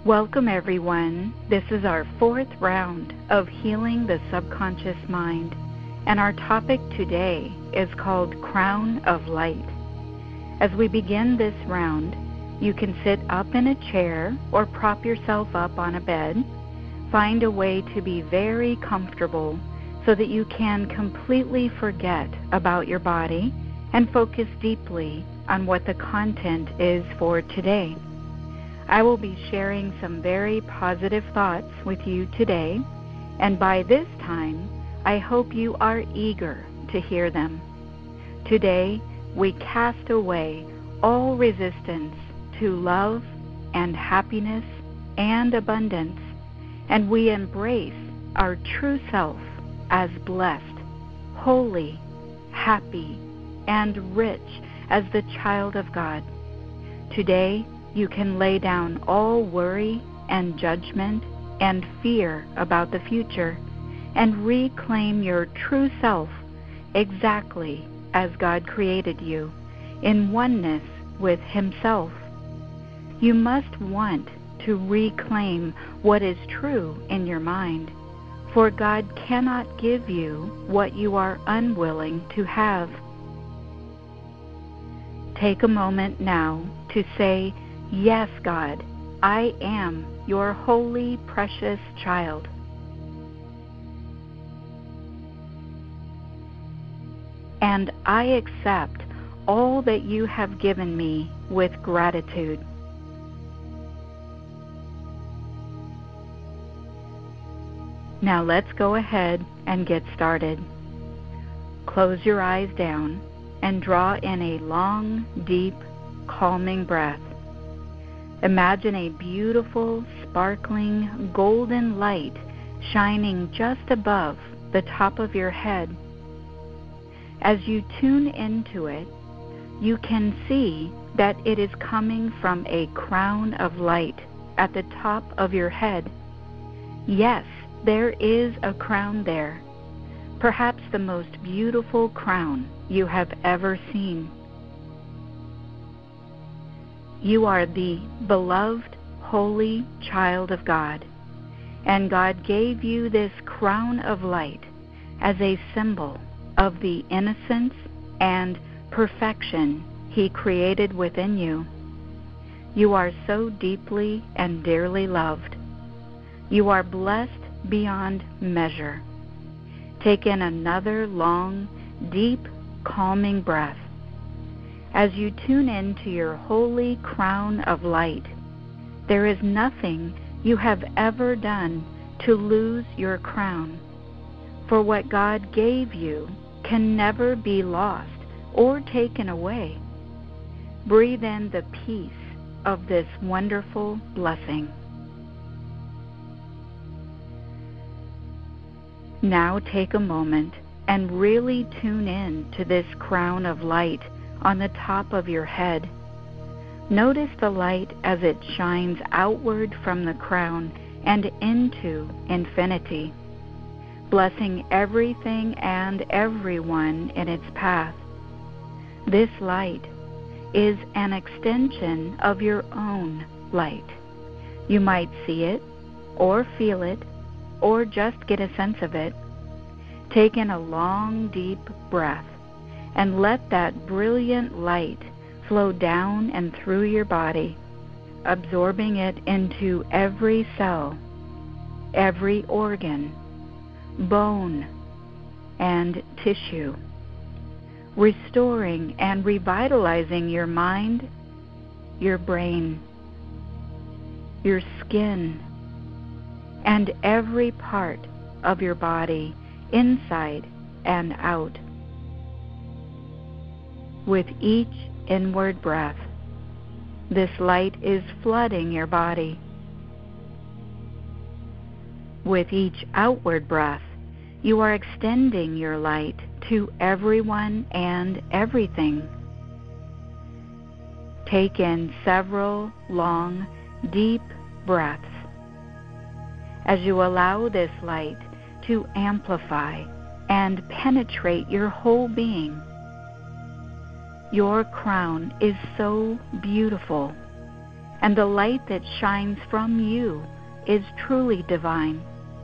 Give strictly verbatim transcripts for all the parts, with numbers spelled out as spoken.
Welcome, everyone. This is our fourth round of Healing the Subconscious Mind, and our topic today is called Crown of Light. As we begin this round, you can sit up in a chair or prop yourself up on a bed. Find a way to be very comfortable so that you can completely forget about your body and focus deeply on what the content is for today. I will be sharing some very positive thoughts with you today, and by this time, I hope you are eager to hear them. Today, we cast away all resistance to love and happiness and abundance, and we embrace our true self as blessed, holy, happy, and rich as the child of God. Today, you can lay down all worry and judgment and fear about the future and reclaim your true self exactly as God created you, in oneness with Himself. You must want to reclaim what is true in your mind, for God cannot give you what you are unwilling to have. Take a moment now to say, "Yes, God, I am your holy, precious child." And I accept all that you have given me with gratitude. Now let's go ahead and get started. Close your eyes down and draw in a long, deep, calming breath. Imagine a beautiful, sparkling, golden light shining just above the top of your head. As you tune into it, you can see that it is coming from a crown of light at the top of your head. Yes, there is a crown there, perhaps the most beautiful crown you have ever seen. You are the beloved, holy child of God, and God gave you this crown of light as a symbol of the innocence and perfection He created within you. You are so deeply and dearly loved. You are blessed beyond measure. Take in another long, deep, calming breath. As you tune into your holy crown of light, there is nothing you have ever done to lose your crown, for what God gave you can never be lost or taken away. Breathe in the peace of this wonderful blessing. Now take a moment and really tune in to this crown of light on the top of your head. Notice the light as it shines outward from the crown and into infinity, blessing everything and everyone in its path. This light is an extension of your own light. You might see it, or feel it, or just get a sense of it. Take in a long, deep breath and let that brilliant light flow down and through your body, absorbing it into every cell, every organ, bone, and tissue, restoring and revitalizing your mind, your brain, your skin, and every part of your body, inside and out. With each inward breath, this light is flooding your body. With each outward breath, you are extending your light to everyone and everything. Take in several long, deep breaths. As you allow this light to amplify and penetrate your whole being, your crown is so beautiful and the light that shines from you is truly divine.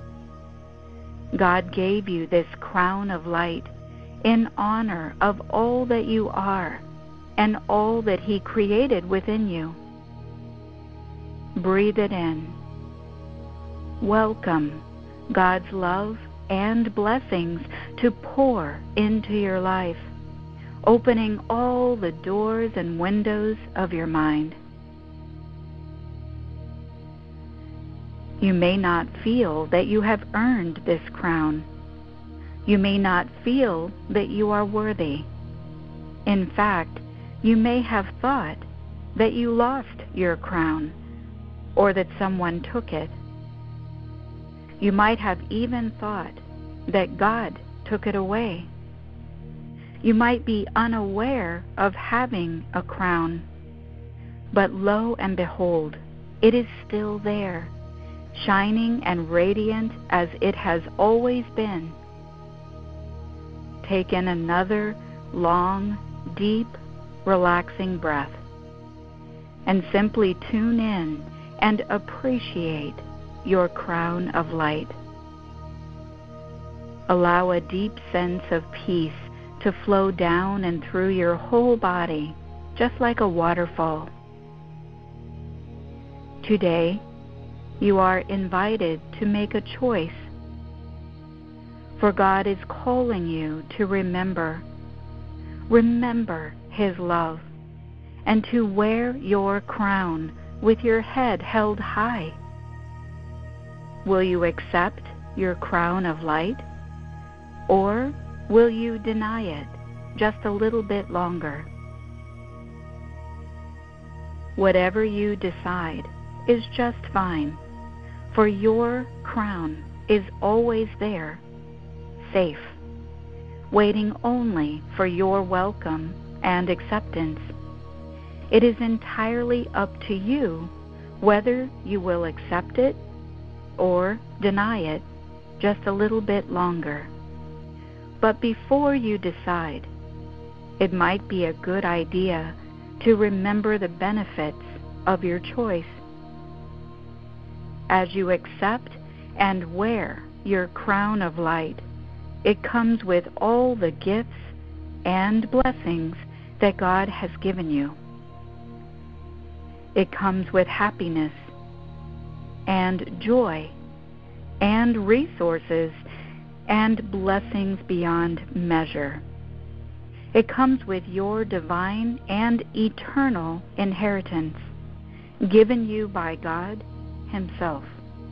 God gave you this crown of light in honor of all that you are and all that He created within you. Breathe it in. Welcome God's love and blessings to pour into your life, opening all the doors and windows of your mind. You may not feel that you have earned this crown. You may not feel that you are worthy. In fact, you may have thought that you lost your crown or that someone took it. You might have even thought that God took it away. You might be unaware of having a crown. But lo and behold, it is still there, shining and radiant as it has always been. Take in another long, deep, relaxing breath, and simply tune in and appreciate your crown of light. Allow a deep sense of peace to flow down and through your whole body, just like a waterfall. Today, you are invited to make a choice, for God is calling you to remember, remember His love, and to wear your crown with your head held high. Will you accept your crown of light, or will you deny it just a little bit longer? Whatever you decide is just fine, for your crown is always there, safe, waiting only for your welcome and acceptance. It is entirely up to you whether you will accept it or deny it just a little bit longer. But before you decide, it might be a good idea to remember the benefits of your choice. As you accept and wear your crown of light, it comes with all the gifts and blessings that God has given you. It comes with happiness and joy and resources and blessings beyond measure. It comes with your divine and eternal inheritance, given you by God Himself.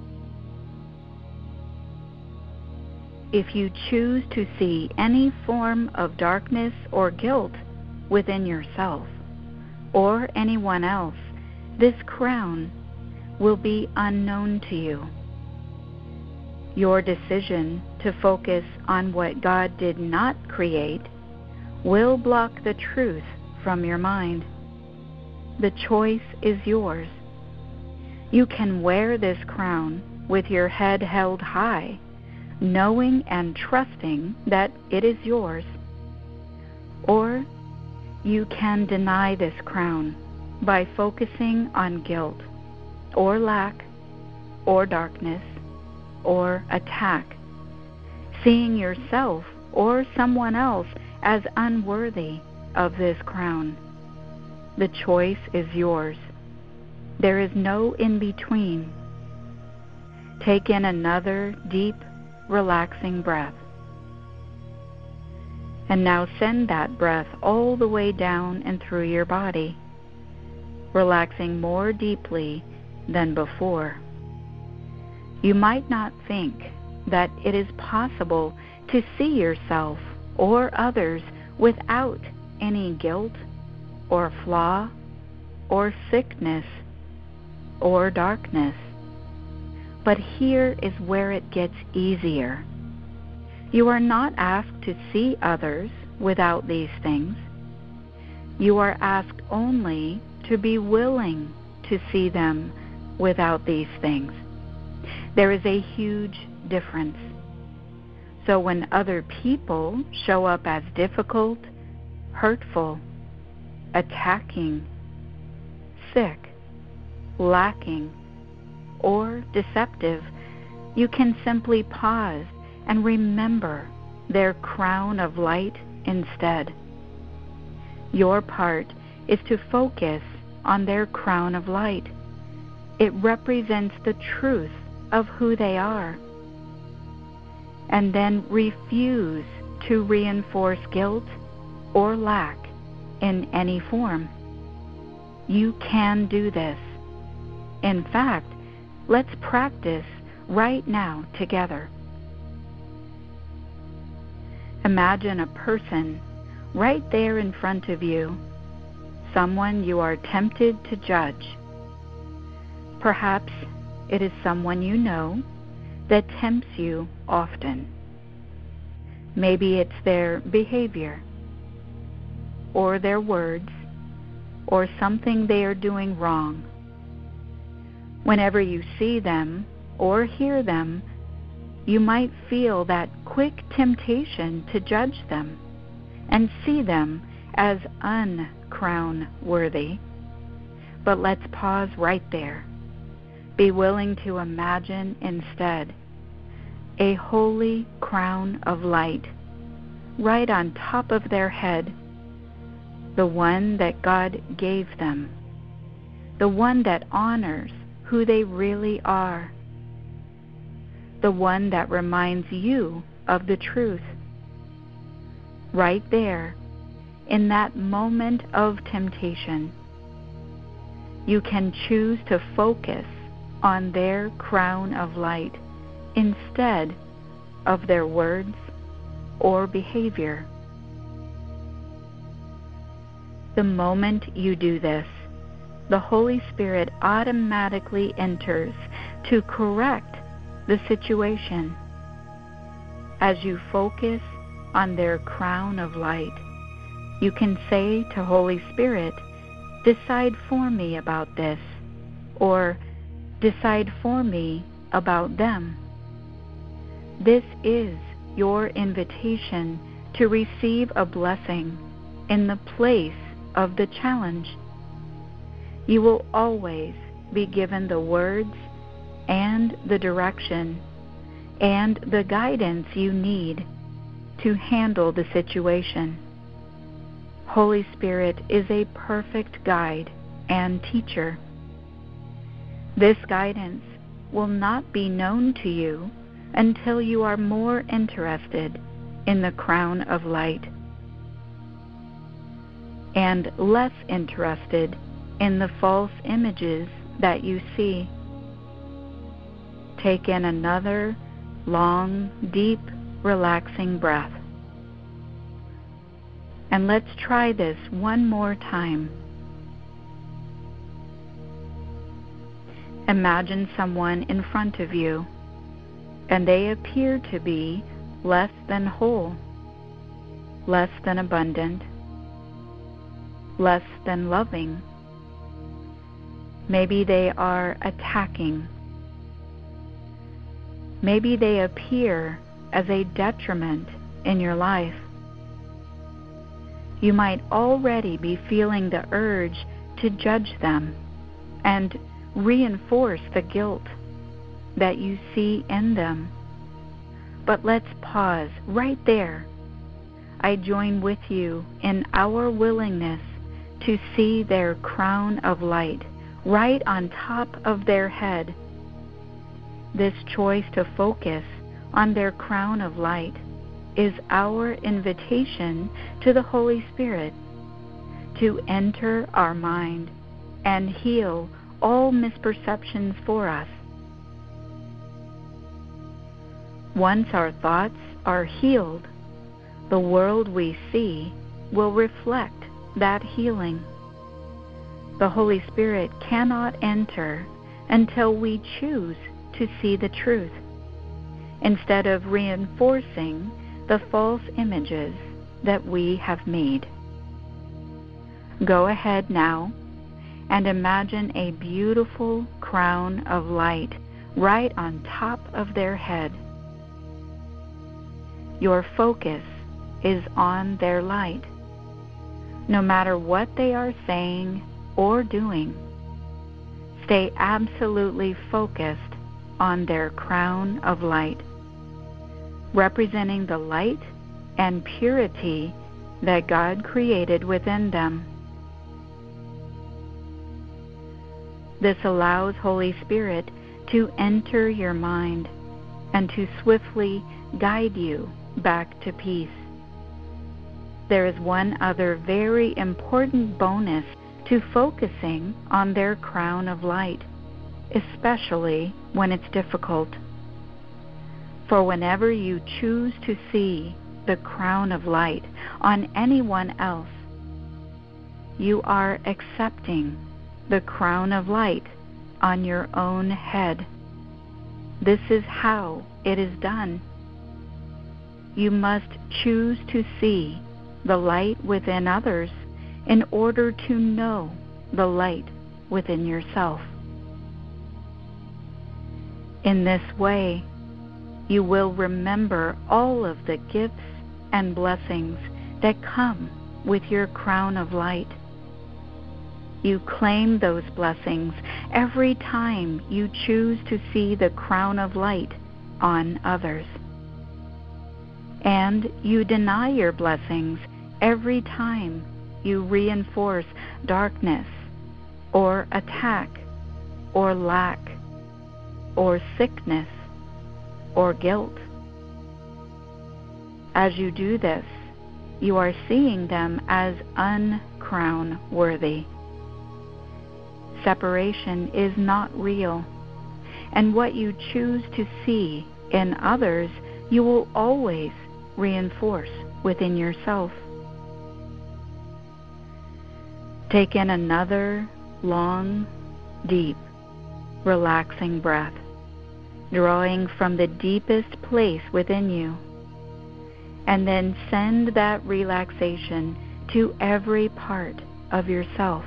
If you choose to see any form of darkness or guilt within yourself or anyone else, this crown will be unknown to you. Your decision to focus on what God did not create will block the truth from your mind. The choice is yours. You can wear this crown with your head held high, knowing and trusting that it is yours. Or you can deny this crown by focusing on guilt, or lack, or darkness, or attack, seeing yourself or someone else as unworthy of this crown. The choice is yours. There is no in-between. Take in another deep, relaxing breath. And now send that breath all the way down and through your body, relaxing more deeply than before. You might not think that it is possible to see yourself or others without any guilt or flaw or sickness or darkness. But here is where it gets easier. You are not asked to see others without these things. You are asked only to be willing to see them without these things. There is a huge difference. So when other people show up as difficult, hurtful, attacking, sick, lacking, or deceptive, you can simply pause and remember their crown of light instead. Your part is to focus on their crown of light. It represents the truth of who they are. And then refuse to reinforce guilt or lack in any form. You can do this. In fact, let's practice right now together. Imagine a person right there in front of you, someone you are tempted to judge. Perhaps it is someone you know that tempts you often. Maybe it's their behavior, or their words, or something they are doing wrong. Whenever you see them or hear them, you might feel that quick temptation to judge them and see them as uncrown worthy. But let's pause right there. Be willing to imagine instead a holy crown of light right on top of their head, the one that God gave them, the one that honors who they really are, the one that reminds you of the truth. Right there, in that moment of temptation, you can choose to focus on their crown of light instead of their words or behavior. The moment you do this, the Holy Spirit automatically enters to correct the situation. As you focus on their crown of light, you can say to Holy Spirit, "Decide for me about this," or "Decide for me about them." This is your invitation to receive a blessing in the place of the challenge. You will always be given the words and the direction and the guidance you need to handle the situation. Holy Spirit is a perfect guide and teacher. This guidance will not be known to you until you are more interested in the crown of light and less interested in the false images that you see. Take in another long, deep, relaxing breath. And let's try this one more time. Imagine someone in front of you, and they appear to be less than whole, less than abundant, less than loving. Maybe they are attacking. Maybe they appear as a detriment in your life. You might already be feeling the urge to judge them and reinforce the guilt that you see in them. But let's pause right there. I join with you in our willingness to see their crown of light right on top of their head. This choice to focus on their crown of light is our invitation to the Holy Spirit to enter our mind and heal all misperceptions for us. Once our thoughts are healed, the world we see will reflect that healing. The Holy Spirit cannot enter until we choose to see the truth, instead of reinforcing the false images that we have made. Go ahead now and imagine a beautiful crown of light right on top of their head. Your focus is on their light. No matter what they are saying or doing, stay absolutely focused on their crown of light, representing the light and purity that God created within them. This allows Holy Spirit to enter your mind and to swiftly guide you back to peace. There is one other very important bonus to focusing on their crown of light, especially when it's difficult. For whenever you choose to see the crown of light on anyone else, you are accepting the crown of light on your own head. This is how it is done. You must choose to see the light within others in order to know the light within yourself. In this way, you will remember all of the gifts and blessings that come with your crown of light. You claim those blessings every time you choose to see the crown of light on others. And you deny your blessings every time you reinforce darkness, or attack, or lack, or sickness, or guilt. As you do this, you are seeing them as uncrown worthy. Separation is not real, and what you choose to see in others, you will always reinforce within yourself. Take in another long, deep, relaxing breath, drawing from the deepest place within you, and then send that relaxation to every part of yourself.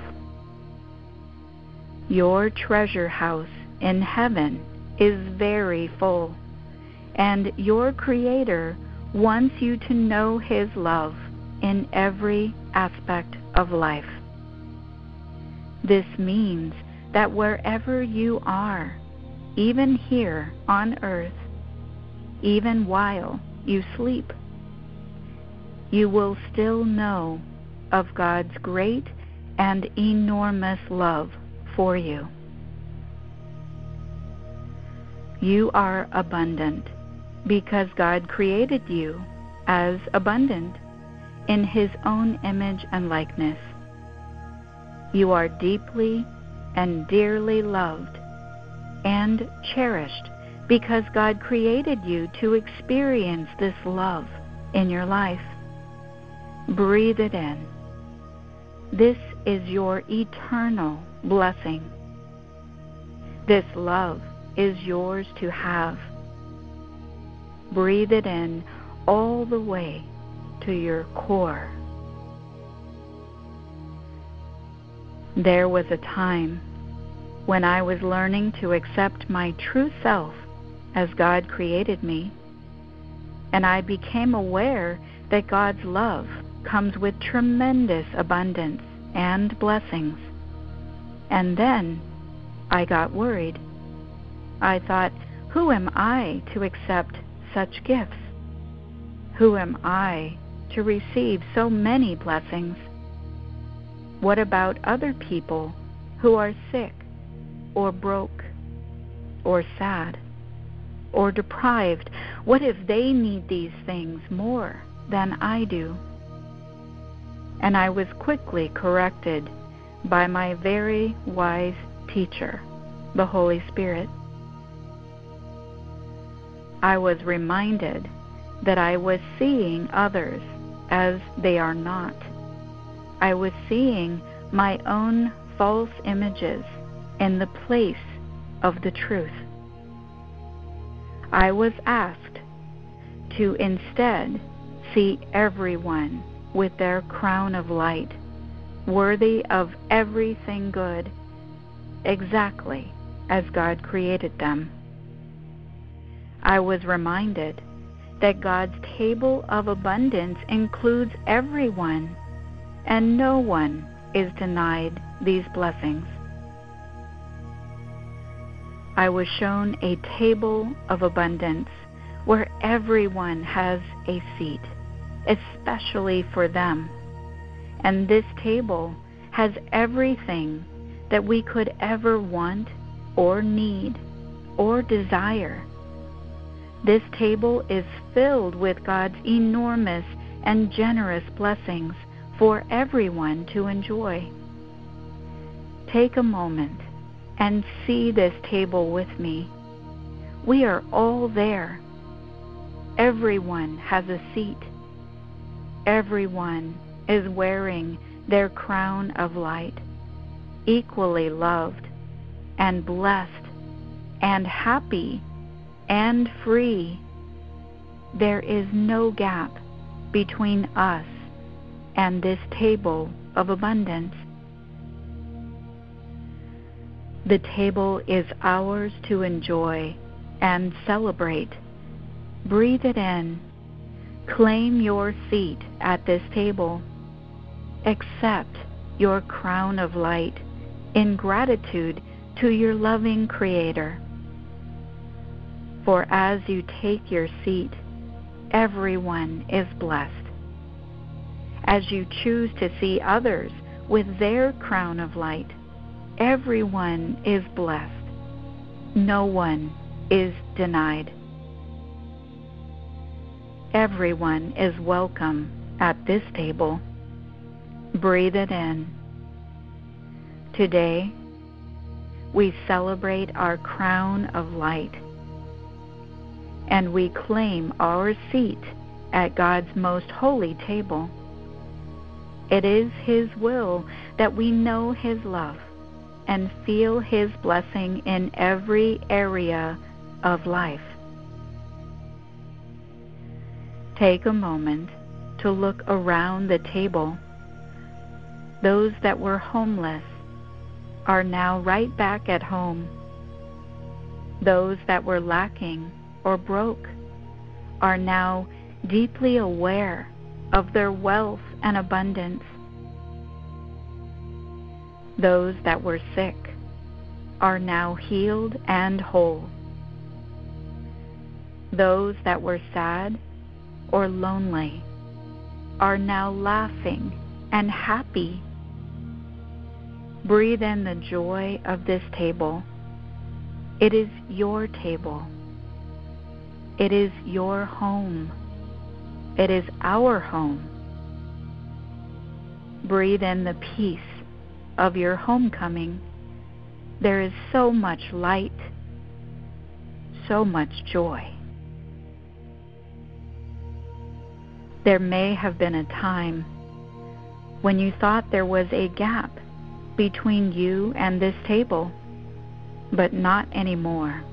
Your treasure house in heaven is very full, and your Creator wants you to know His love in every aspect of life. This means that wherever you are, even here on earth, even while you sleep, you will still know of God's great and enormous love for you. You are abundant because God created you as abundant in His own image and likeness. You are deeply and dearly loved and cherished because God created you to experience this love in your life. Breathe it in. This is your eternal blessing. This love is yours to have. Breathe it in all the way to your core. There was a time when I was learning to accept my true self as God created me, and I became aware that God's love comes with tremendous abundance and blessings. And then I got worried. I thought, who am I to accept such gifts? Who am I to receive so many blessings? What about other people who are sick, or broke, or sad, or deprived? What if they need these things more than I do? And I was quickly corrected by my very wise teacher, the Holy Spirit. I was reminded that I was seeing others as they are not. I was seeing my own false images in the place of the truth. I was asked to instead see everyone with their crown of light, worthy of everything good, exactly as God created them. I was reminded that God's table of abundance includes everyone, and no one is denied these blessings. I was shown a table of abundance where everyone has a seat, especially for them. And this table has everything that we could ever want or need or desire. This table is filled with God's enormous and generous blessings for everyone to enjoy. Take a moment and see this table with me. We are all there. Everyone has a seat. Everyone is wearing their crown of light, equally loved and blessed and happy and free. There is no gap between us and this table of abundance. The table is ours to enjoy and celebrate. Breathe it in. Claim your seat at this table. Accept your crown of light in gratitude to your loving Creator. For as you take your seat, everyone is blessed. As you choose to see others with their crown of light, everyone is blessed. No one is denied. Everyone is welcome at this table. Breathe it in. Today, we celebrate our crown of light, and we claim our seat at God's most holy table. It is His will that we know His love and feel His blessing in every area of life. Take a moment to look around the table. Those that were homeless are now right back at home. Those that were lacking or broke are now deeply aware of their wealth and abundance. Those that were sick are now healed and whole. Those that were sad or lonely are now laughing and happy. Breathe in the joy of this table. It is your table. It is your home. It is our home. Breathe in the peace of your homecoming. There is so much light, so much joy. There may have been a time when you thought there was a gap between you and this table, but not anymore.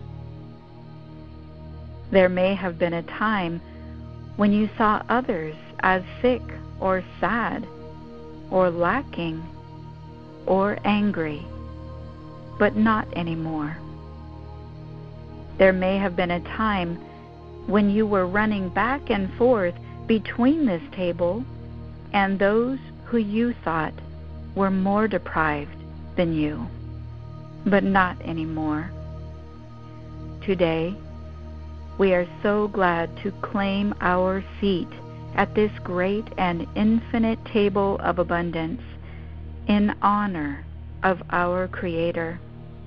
There may have been a time when you saw others as sick or sad or lacking or angry, but not anymore. There may have been a time when you were running back and forth between this table and those who you thought were more deprived than you, but not anymore. Today, we are so glad to claim our seat at this great and infinite table of abundance in honor of our Creator.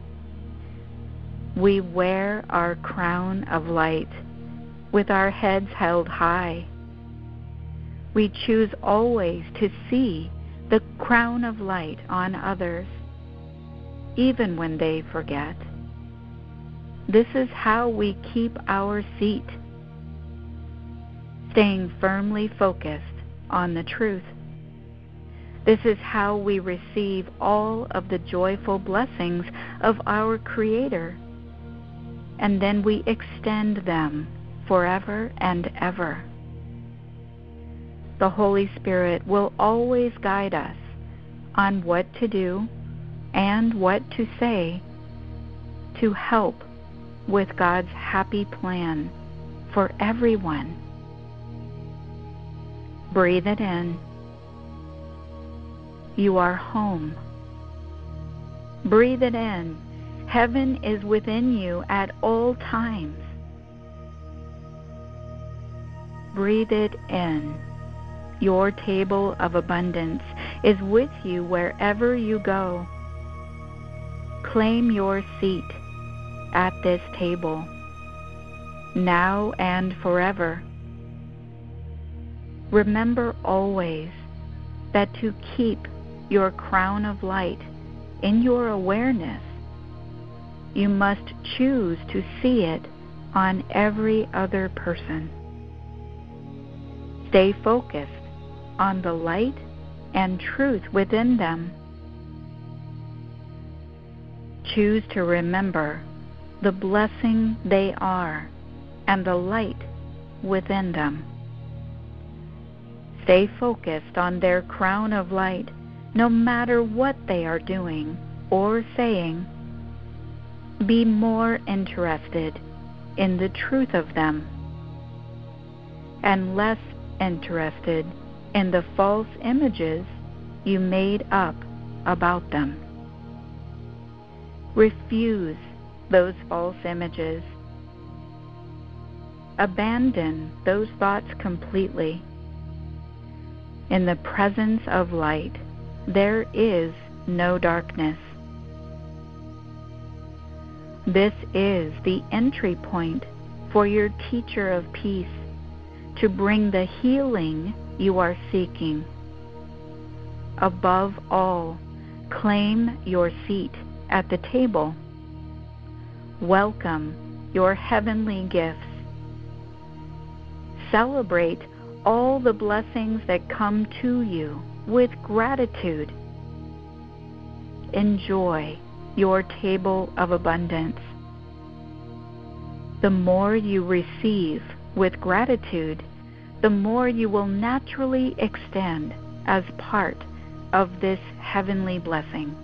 We wear our crown of light with our heads held high. We choose always to see the crown of light on others, even when they forget. This is how we keep our seat, staying firmly focused on the truth. This is how we receive all of the joyful blessings of our Creator, and then we extend them forever and ever. The Holy Spirit will always guide us on what to do and what to say to help with God's happy plan for everyone. Breathe it in. You are home. Breathe it in. Heaven is within you at all times. Breathe it in. Your table of abundance is with you wherever you go. Claim your seat at this table, now and forever. Remember always that to keep your crown of light in your awareness, you must choose to see it on every other person. Stay focused on the light and truth within them. Choose to remember the blessing they are and the light within them. Stay focused on their crown of light, no matter what they are doing or saying. Be more interested in the truth of them and less interested in the false images you made up about them. Refuse those false images. Abandon those thoughts completely. In the presence of light, there is no darkness. This is the entry point for your teacher of peace to bring the healing you are seeking. Above all, claim your seat at the table. Welcome your heavenly gifts. Celebrate all the blessings that come to you with gratitude. Enjoy your table of abundance. The more you receive with gratitude, the more you will naturally extend as part of this heavenly blessing.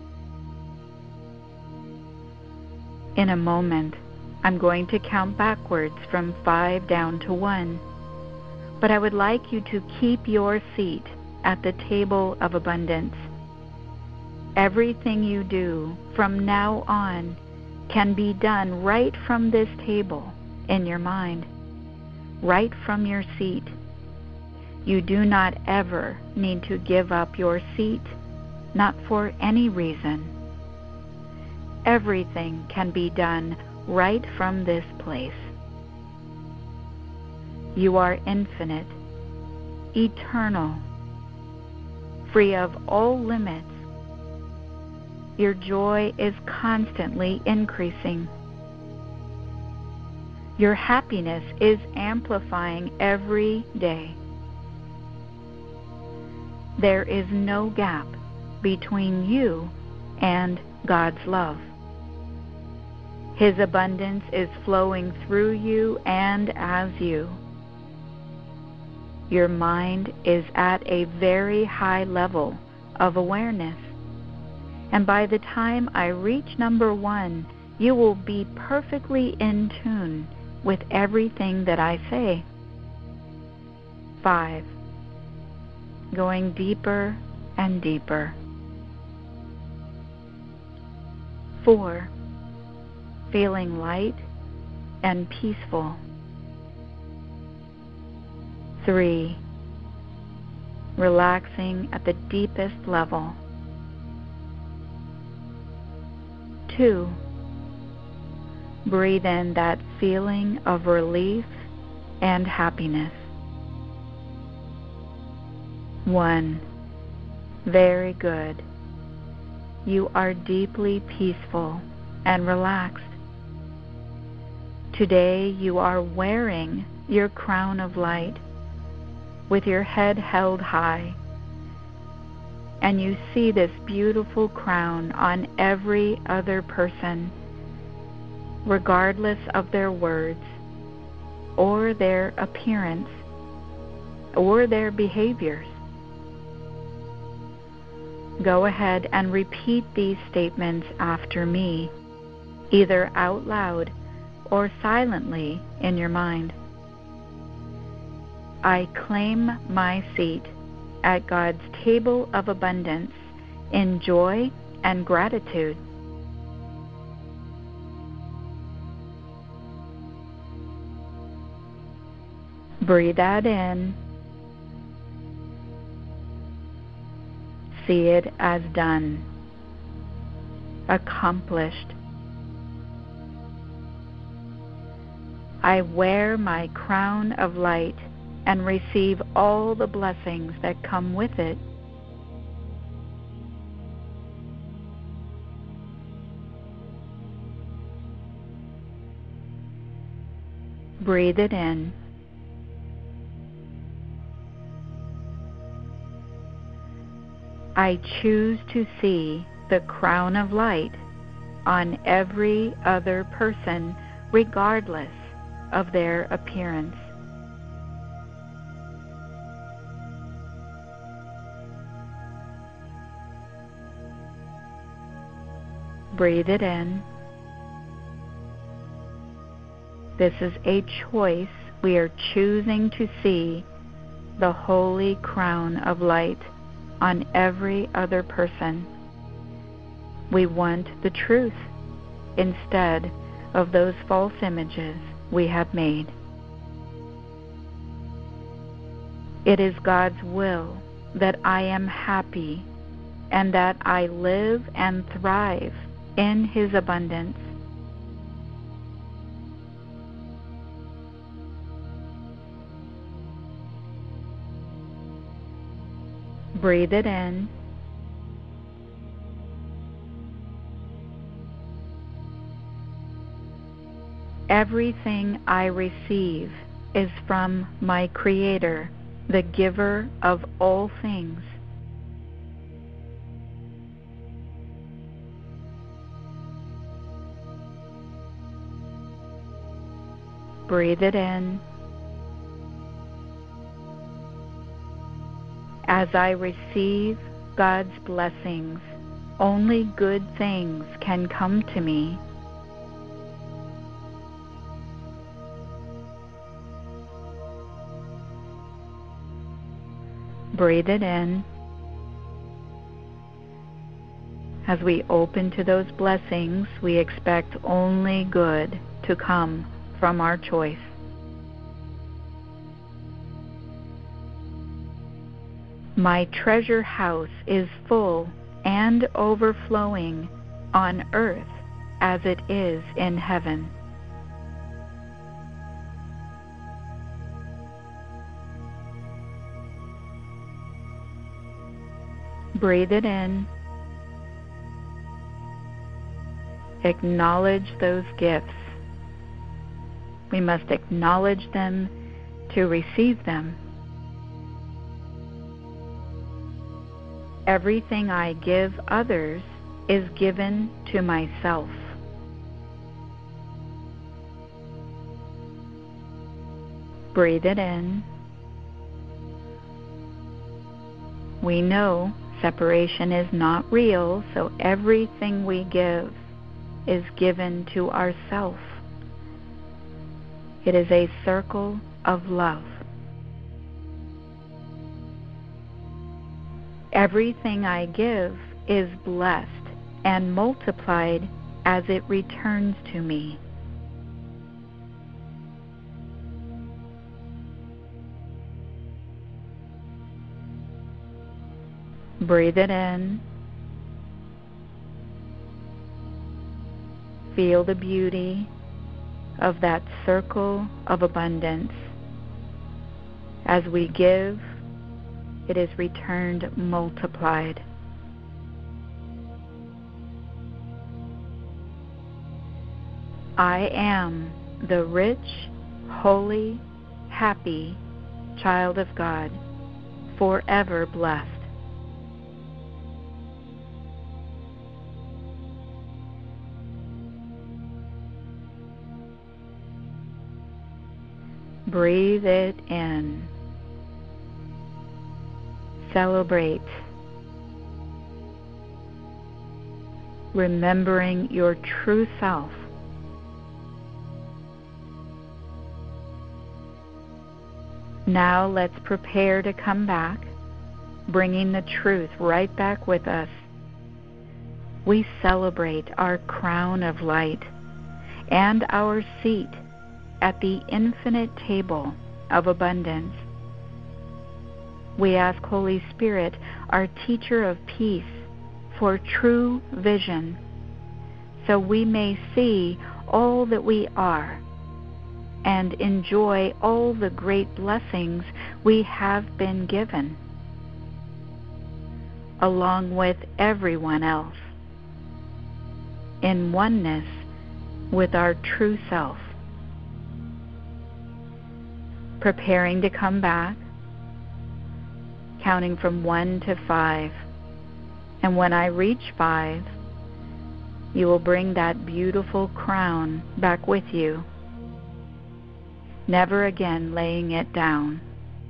In a moment, I'm going to count backwards from five down to one, but I would like you to keep your seat at the table of abundance. Everything you do from now on can be done right from this table in your mind, right from your seat. You do not ever need to give up your seat, not for any reason. Everything can be done right from this place. You are infinite, eternal, free of all limits. Your joy is constantly increasing. Your happiness is amplifying every day. There is no gap between you and God's love. His abundance is flowing through you and as you. Your mind is at a very high level of awareness, and by the time I reach number one, you will be perfectly in tune with everything that I say. Five. Going deeper and deeper. Four. Feeling light and peaceful. Three. Relaxing at the deepest level. Two. Breathe in that feeling of relief and happiness. One. Very good. You are deeply peaceful and relaxed. Today you are wearing your crown of light with your head held high, and you see this beautiful crown on every other person, regardless of their words or their appearance or their behaviors. Go ahead and repeat these statements after me, either out loud or silently in your mind. I claim my seat at God's table of abundance in joy and gratitude. Breathe that in. See it as done, accomplished. I wear my crown of light and receive all the blessings that come with it. Breathe it in. I choose to see the crown of light on every other person, regardless of their appearance. Breathe it in. This is a choice. We are choosing to see the holy crown of light on every other person. We want the truth instead of those false images we have made. It is God's will that I am happy and that I live and thrive in His abundance. Breathe it in. Everything I receive is from my Creator, the giver of all things. Breathe it in. As I receive God's blessings, only good things can come to me. Breathe it in. As we open to those blessings, we expect only good to come from our choice. My treasure house is full and overflowing on earth as it is in heaven. Breathe it in. Acknowledge those gifts. We must acknowledge them to receive them. Everything I give others is given to myself. Breathe it in. We know separation is not real, so everything we give is given to ourself. It is a circle of love. Everything I give is blessed and multiplied as it returns to me. Breathe it in. Feel the beauty of that circle of abundance. As we give, it is returned multiplied. I am the rich, holy, happy child of God, forever blessed. Breathe it in. Celebrate. Remembering your true self. Now let's prepare to come back, bringing the truth right back with us. We celebrate our crown of light and our seat at the infinite table of abundance. We ask Holy Spirit, our teacher of peace, for true vision, so we may see all that we are and enjoy all the great blessings we have been given, along with everyone else, in oneness with our true self. Preparing to come back, counting from one to five. And when I reach five, you will bring that beautiful crown back with you, never again laying it down.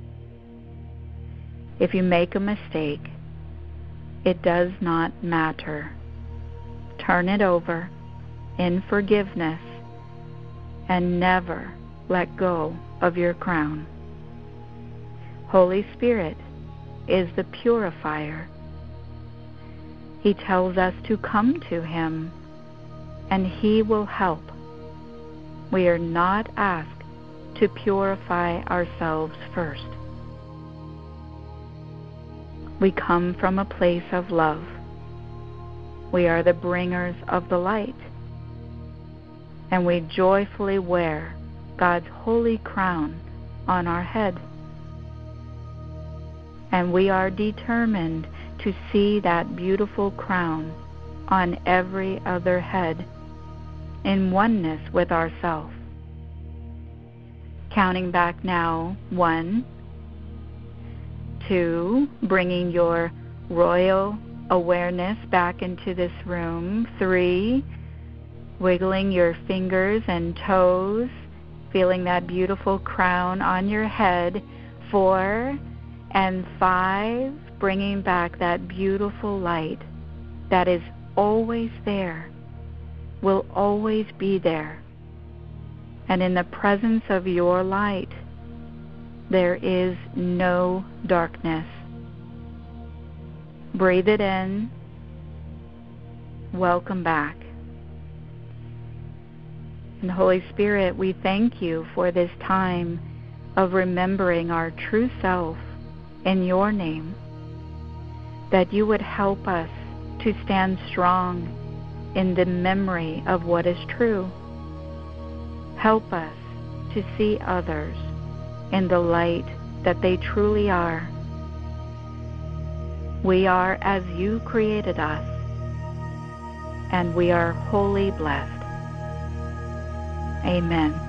If you make a mistake, it does not matter. Turn it over in forgiveness and never let go of your crown. Holy Spirit is the purifier. He tells us to come to Him, and He will help. We are not asked to purify ourselves first. We come from a place of love. We are the bringers of the light, and we joyfully wear God's holy crown on our head. And we are determined to see that beautiful crown on every other head, in oneness with ourself. Counting back now, one, two, bringing your royal awareness back into this room, three, wiggling your fingers and toes, feeling that beautiful crown on your head, four, and five, bringing back that beautiful light that is always there, will always be there. And in the presence of your light, there is no darkness. Breathe it in. Welcome back. And Holy Spirit, we thank you for this time of remembering our true self in your name, that you would help us to stand strong in the memory of what is true. Help us to see others in the light that they truly are. We are as you created us, and we are wholly blessed. Amen.